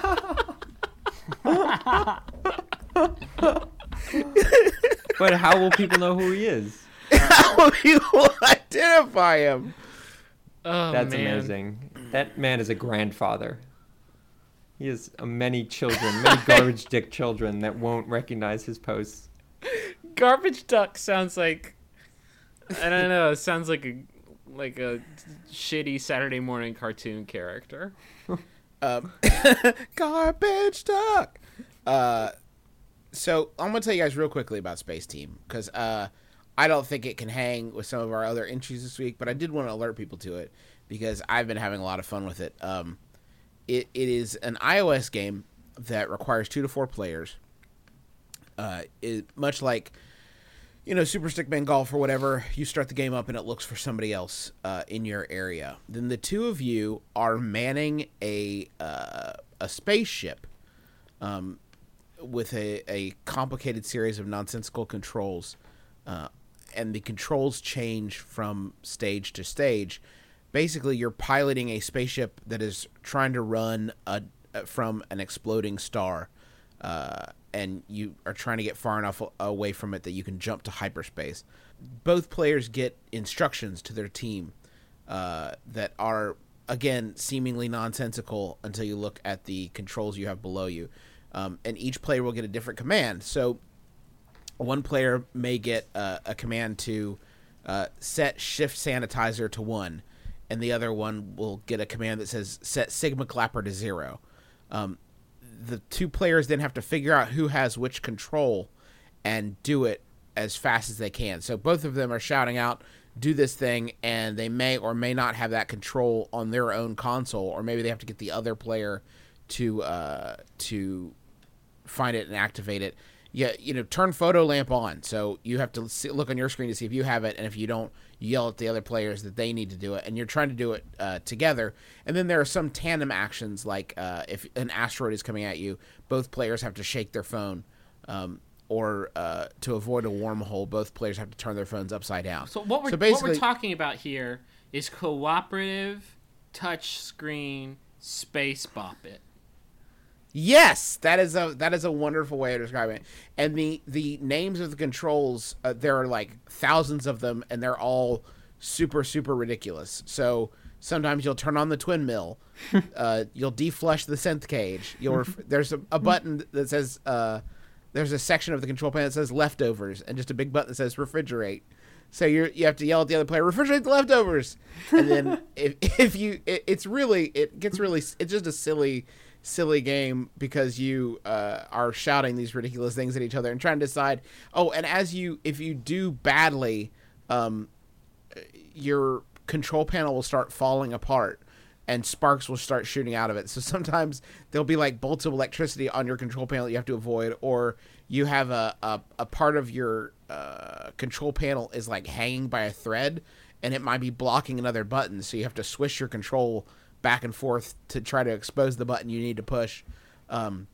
But how will people know who he is? How will people identify him? Oh That's man. amazing. That man is a grandfather. He has uh, many children, many garbage dick children that won't recognize his posts. Garbage Duck sounds like I don't know. It sounds like a like a shitty Saturday morning cartoon character. Um, Garbage Duck. Uh, so I'm gonna tell you guys real quickly about Space Team because uh, I don't think it can hang with some of our other entries this week, but I did want to alert people to it because I've been having a lot of fun with it. Um, it it is an iOS game that requires two to four players. Uh, it, much like you know, Super Stickman Golf or whatever, you start the game up and it looks for somebody else uh, in your area. Then the two of you are manning a uh, a spaceship um, with a, a complicated series of nonsensical controls. Uh, and the controls change from stage to stage. Basically, you're piloting a spaceship that is trying to run a, from an exploding star. Uh, and you are trying to get far enough away from it that you can jump to hyperspace. Both players get instructions to their team uh, that are, again, seemingly nonsensical until you look at the controls you have below you. Um, and each player will get a different command. So one player may get uh, a command to uh, set shift sanitizer to one. and the other one will get a command that says set Sigma Clapper to zero. Um, the two players then have to figure out who has which control and do it as fast as they can. So both of them are shouting out, do this thing, and they may or may not have that control on their own console, or maybe they have to get the other player to uh, to find it and activate it. Yeah, you know, turn photo lamp on. So you have to see, look on your screen to see if you have it, and if you don't, you yell at the other players that they need to do it, and you're trying to do it uh, together. And then there are some tandem actions, like uh, if an asteroid is coming at you, both players have to shake their phone, um, or uh, to avoid a wormhole, both players have to turn their phones upside down. So what we're so what we're talking about here is cooperative touch screen space bop it. Yes, that is a that is a wonderful way of describing it. And the the names of the controls, uh, there are like thousands of them, and they're all super super ridiculous. So sometimes you'll turn on the twin mill, uh, you'll deflush the synth cage. You'll ref- there's a, a button that says uh, there's a section of the control panel that says leftovers, and just a big button that says refrigerate. So you you have to yell at the other player, refrigerate the leftovers, and then if if you it, it's really it gets really it's just a silly. silly game because you uh, are shouting these ridiculous things at each other and trying to decide, oh, and as you, if you do badly, um, your control panel will start falling apart and sparks will start shooting out of it. So sometimes there'll be like bolts of electricity on your control panel that you have to avoid, or you have a, a, a part of your uh, control panel is like hanging by a thread and it might be blocking another button. So you have to swish your control back and forth to try to expose the button you need to push. Um,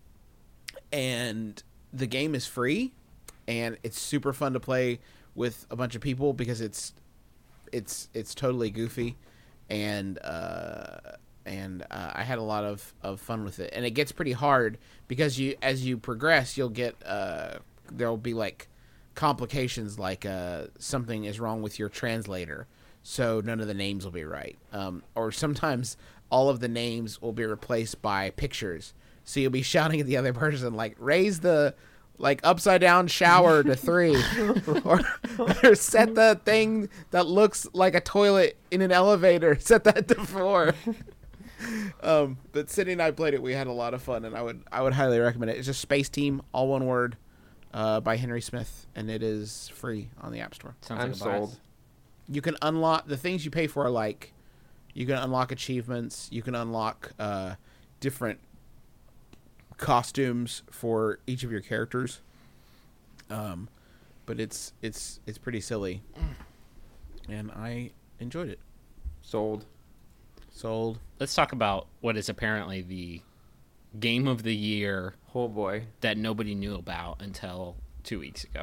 and the game is free, and it's super fun to play with a bunch of people because it's it's it's totally goofy, and uh, and uh, I had a lot of, of fun with it. And it gets pretty hard because you as you progress, you'll get uh, there'll be like complications, like uh, something is wrong with your translator, so none of the names will be right, um, or sometimes all of the names will be replaced by pictures. So you'll be shouting at the other person, like, raise the, like, upside down shower to three. or, or set the thing that looks like a toilet in an elevator, set that to four. um, but Sydney and I played it. We had a lot of fun, and I would I would highly recommend it. It's just Space Team, all one word, uh, by Henry Smith, and it is free on the App Store. Sounds I'm like a sold. blast. You can unlock, the things you pay for are like, you can unlock achievements. You can unlock uh, different costumes for each of your characters. Um, but it's it's it's pretty silly, and I enjoyed it. Sold. Sold. Let's talk about what is apparently the game of the year Oh boy. that nobody knew about until two weeks ago.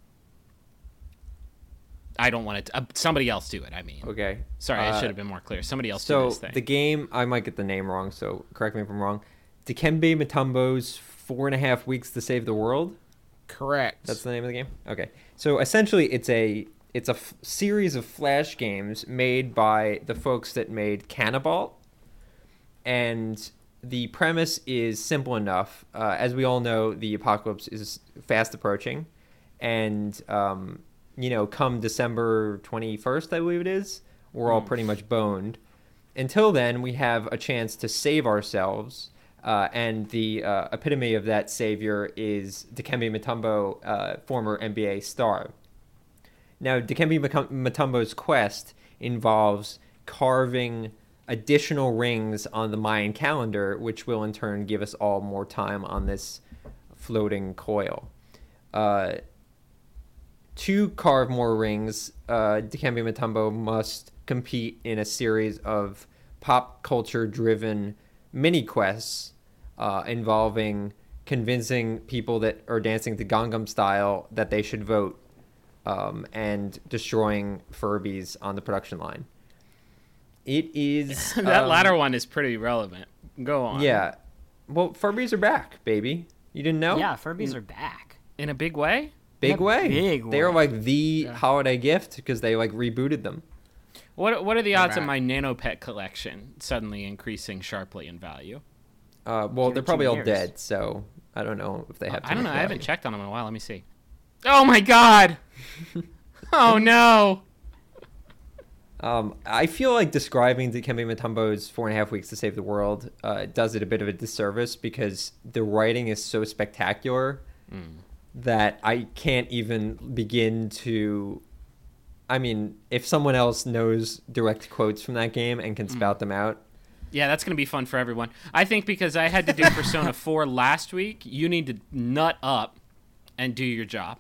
I don't want to. Uh, somebody else do it. I mean, Okay. sorry, I Uh, should have been more clear. Somebody else do So this thing. the game, I might get the name wrong, so correct me if I'm wrong. Dikembe Mutombo's Four and a Half Weeks to Save the World. Correct. That's the name of the game. Okay. So essentially, it's a it's a f- series of flash games made by the folks that made Cannibal, and the premise is simple enough. Uh, as we all know, the apocalypse is fast approaching, and um, you know, come December twenty-first, I believe it is, we're all pretty much boned. Until then, we have a chance to save ourselves, uh, and the uh, epitome of that savior is Dikembe Mutombo, uh, former N B A star. Now, Dikembe Mutombo's quest involves carving additional rings on the Mayan calendar, which will in turn give us all more time on this floating coil. Uh, to carve more rings, uh, Dikembe Mutombo must compete in a series of pop culture-driven mini quests uh, involving convincing people that are dancing to Gangnam Style that they should vote, um, and destroying Furbies on the production line. It is that um, latter one is pretty relevant. Go on. Yeah. Well, Furbies are back, baby. You didn't know? Yeah, Furbies are back. In a big way? Big In a way. big They are way. like the holiday gift because they like rebooted them. What What are the odds of back. my Nanopet collection suddenly increasing sharply in value? Uh, well, Give they're it two probably all years. dead, so I don't know if they have. I don't know. too much I haven't value. checked on them in a while. Let me see. Oh my god! Oh no! Um, I feel like describing Dikembe Mutombo's Four and a Half Weeks to Save the World uh, does it a bit of a disservice because the writing is so spectacular mm. that I can't even begin to. I mean, if someone else knows direct quotes from that game and can spout mm. them out. Yeah, that's going to be fun for everyone. I think because I had to do Persona four last week, you need to nut up and do your job.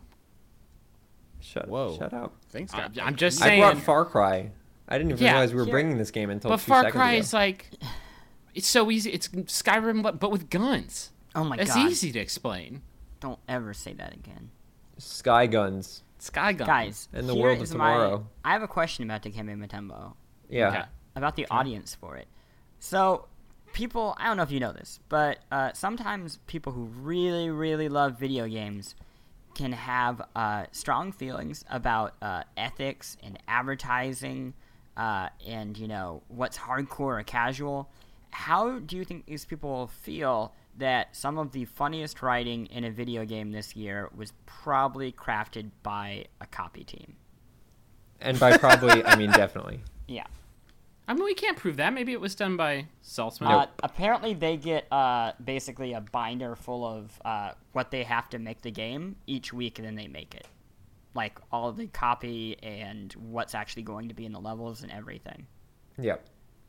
Shut, Whoa. shut up. Thanks, uh, I'm just saying. I brought Far Cry. I didn't even yeah, realize we were bringing this game until but two Far seconds Cry ago. is like, it's so easy. It's Skyrim, but, but with guns. Oh my it's god. It's easy to explain. Don't ever say that again. Sky guns. Sky guns. Guys, in the world of tomorrow. My, I have a question about Dikembe Mutombo. Yeah. Okay. About the okay. audience for it. So, people, I don't know if you know this, but uh, sometimes people who really, really love video games can have uh, strong feelings about uh, ethics and advertising uh, and, you know, what's hardcore or casual. How do you think these people feel that some of the funniest writing in a video game this year was probably crafted by a copy team? And by probably, I mean definitely. Yeah. I mean, we can't prove that. Maybe it was done by Saltzman. Uh, apparently, they get uh, basically a binder full of uh, what they have to make the game each week, and then they make it. Like, all the copy and what's actually going to be in the levels and everything. Yep.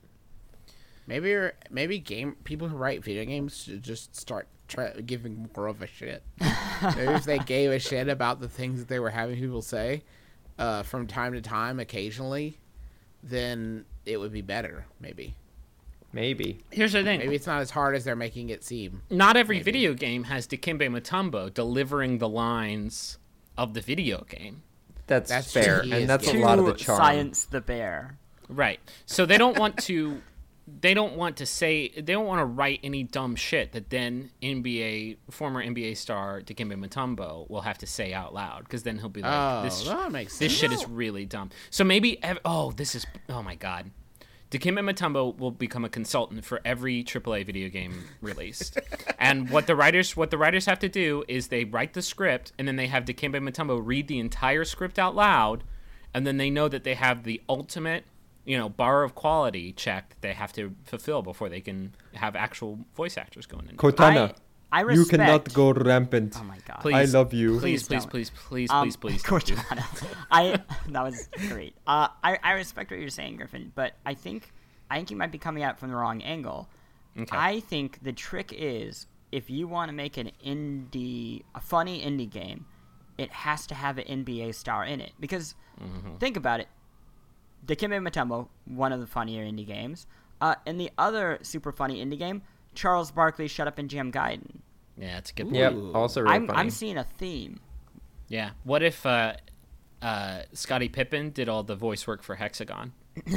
Maybe maybe game people who write video games should just start try, giving more of a shit. Maybe if they gave a shit about the things that they were having people say uh, from time to time, occasionally, then it would be better, maybe. Maybe. Here's the thing. Maybe it's not as hard as they're making it seem. Not every maybe. video game has Dikembe Mutombo delivering the lines of the video game. That's, that's fair, and that's to a lot of the charm. Science the bear. Right. So they don't want to... They don't want to say... They don't want to write any dumb shit that then N B A... Former N B A star Dikembe Mutombo will have to say out loud, because then he'll be like, oh, this, that makes this sense. shit is really dumb. So maybe... Oh, this is... Oh, my God. Dikembe Mutombo will become a consultant for every triple A video game released. And what the writers what the writers have to do is they write the script, and then they have Dikembe Mutombo read the entire script out loud, and then they know that they have the ultimate, you know, bar of quality check that they have to fulfill before they can have actual voice actors going in. Cortana, I, I respect, you cannot go rampant. Oh my god! Please, I love you. Please, please, don't. please, please, Um, please, please. Cortana, I that was great. Uh, I I respect what you're saying, Griffin, but I think I think you might be coming at it from the wrong angle. Okay. I think the trick is if you want to make an indie, a funny indie game, it has to have an N B A star in it. Because Mm-hmm. think about it, Dikembe Mutombo, one of the funnier indie games, uh, and the other super funny indie game, Charles Barkley, Shut Up and Jam Gaiden. Yeah, it's a good point. Yep, also really I'm funny. I'm seeing a theme. Yeah. What if uh, uh, Scottie Pippen did all the voice work for Hexagon?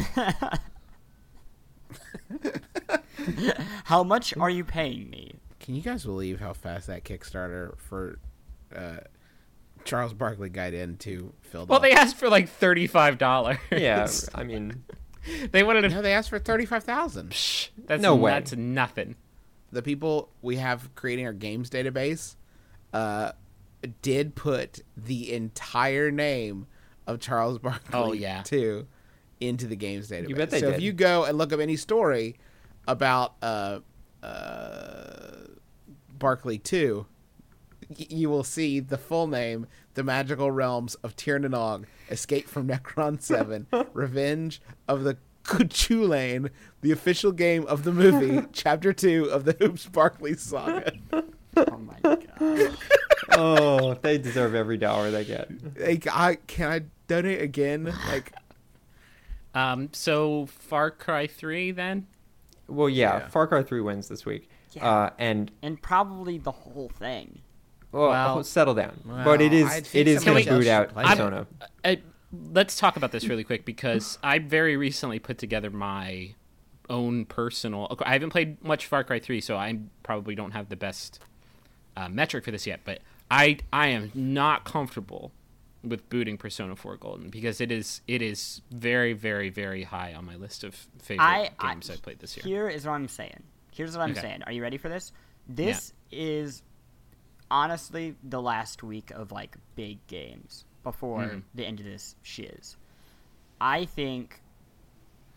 How much are you paying me? Can you guys believe how fast that Kickstarter for uh, Charles Barkley Gaiden two filled Well, up? they asked for like thirty-five dollars. Yeah, I mean, they wanted to. No, they asked for thirty-five thousand. Psh, that's No way. That's nothing. The people we have creating our games database uh, did put the entire name of Charles Barkley Oh, yeah. two into the games database. You bet they so did. if you go and look up any story about uh, uh, Barkley two, y- you will see the full name, The Magical Realms of Tir na Nog, Escape from Necron seven, Revenge of the Cuchulainn, the official game of the movie, Chapter two of the Hoops Barkley saga. Oh my god. oh, they deserve every dollar they get. Like, I, can I donate again? Like, Um. So Far Cry three then. Well, yeah, Yeah. Far Cry three wins this week. Yeah. Uh, and, And probably the whole thing. well, Well- settle down. Well, but it is I think it is somebody going to boot else out should play Persona. I, let's talk about this really quick because I very recently put together my own personal. okay, I haven't played much Far Cry three, so I probably don't have the best uh, metric for this yet. But I I am not comfortable with booting Persona four Golden because it is it is very very very high on my list of favorite I, games I, I've played this year. Here is what I'm saying. Here's what I'm Okay. saying. Are you ready for this? This is honestly the last week of like big games before Mhm. the end of this shiz. I think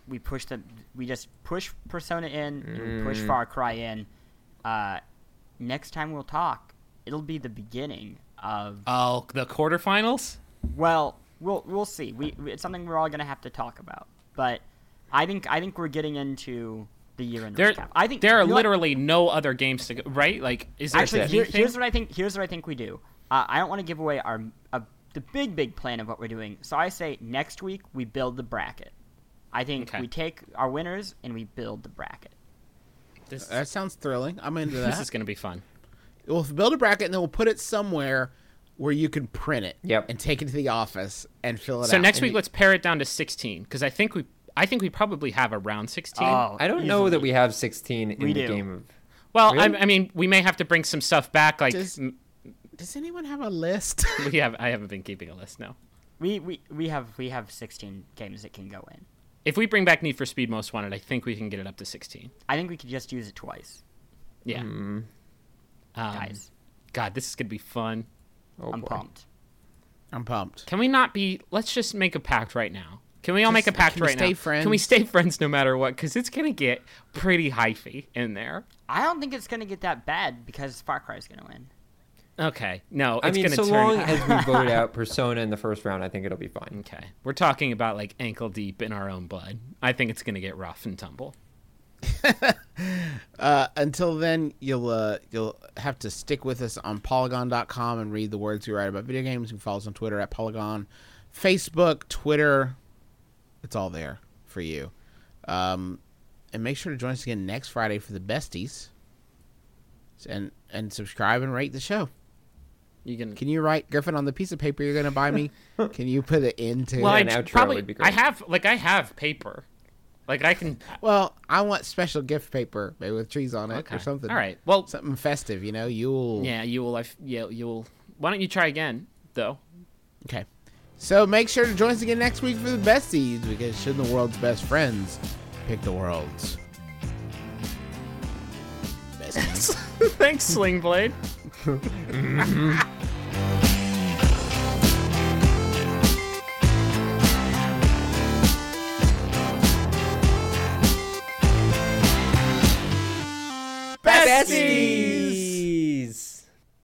we push the we just push Persona in, and we push Mm. Far Cry in. Uh, next time we'll talk, it'll be the beginning of. Oh, the quarterfinals? Well, we'll we'll see. We, we it's something we're all gonna have to talk about. But I think I think we're getting into the year in the There, recap. I think there are you know what? literally no other games to go, right? Like, is there Actually, here, anything? here's what I think. Here's what I think we do. Uh, I don't want to give away our uh, the big big plan of what we're doing. So I say next week we build the bracket. I think Okay. we take our winners and we build the bracket. This, That sounds thrilling. I'm into this that. is going to be fun. We'll build a bracket and then we'll put it somewhere where you can print it. Yep. And take it to the office and fill it So out. next And week, you- let's pare it down to sixteen because I think we, I think we probably have around sixteen. Oh, I don't know easily. that we have sixteen in We the do. game of. well, really? I, I mean, we may have to bring some stuff back. Like, Does- m- Does anyone have a list? we have. I haven't been keeping a list now. We, we we have we have sixteen games that can go in. If we bring back Need for Speed Most Wanted, I think we can get it up to sixteen. I think we could just use it twice, Yeah. Mm, Um, guys. God, this is gonna be fun. oh I'm boy. pumped. I'm pumped. Can we not be? Let's just make a pact right now. Can we all Just- make a pact can we right stay now? friends? Can we stay friends no matter what? Because it's gonna get pretty hyphy in there. I don't think it's gonna get that bad because Far Cry is gonna win. Okay. No, I it's mean, gonna so turn. long as we voted out Persona in the first round, I think it'll be fine. Okay. We're talking about like ankle deep in our own blood. I think it's gonna get rough and tumble. Uh, until then, you'll uh, you'll have to stick with us on Polygon dot com and read the words we write about video games. You can follow us on Twitter at Polygon, Facebook, Twitter. It's all there for you. Um, and make sure to join us again next Friday for the besties. And and subscribe and rate the show. You can. Can you write, Griffin, on the piece of paper you're going to buy me? Can you put it into well, I an j- outro probably. would be I great. have like I have paper. Like I can. Well, I want special gift paper, maybe with trees on it Okay. or something. All right. Well. Something festive, you know? You'll... Yeah. You will. I f- yeah. You will. Why don't you try again though? Okay. So make sure to join us again next week for the besties, because should the world's best friends pick the world's besties. Thanks, Sling Blade. besties!